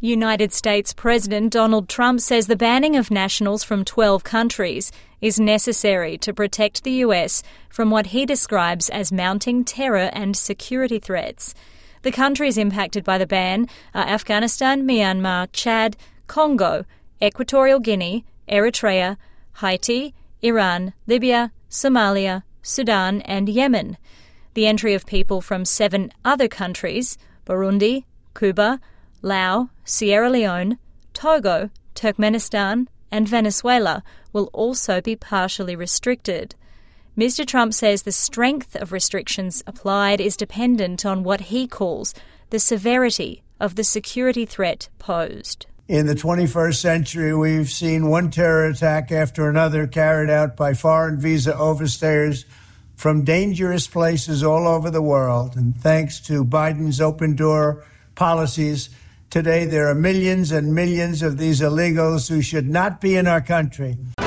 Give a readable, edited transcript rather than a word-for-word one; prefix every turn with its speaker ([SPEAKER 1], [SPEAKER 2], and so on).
[SPEAKER 1] United States President Donald Trump says the banning of nationals from 12 countries is necessary to protect the US from what he describes as mounting terror and security threats. The countries impacted by the ban are Afghanistan, Myanmar, Chad, Congo, Equatorial Guinea, Eritrea, Haiti, Iran, Libya, Somalia, Sudan and Yemen. The entry of people from 7 other countries, Burundi, Cuba, Laos, Sierra Leone, Togo, Turkmenistan and Venezuela will also be partially restricted. Mr. Trump says the strength of restrictions applied is dependent on what he calls the severity of the security threat posed.
[SPEAKER 2] In the 21st century, we've seen one terror attack after another carried out by foreign visa overstayers from dangerous places all over the world. And thanks to Biden's open door policies, today there are millions and millions of these illegals who should not be in our country.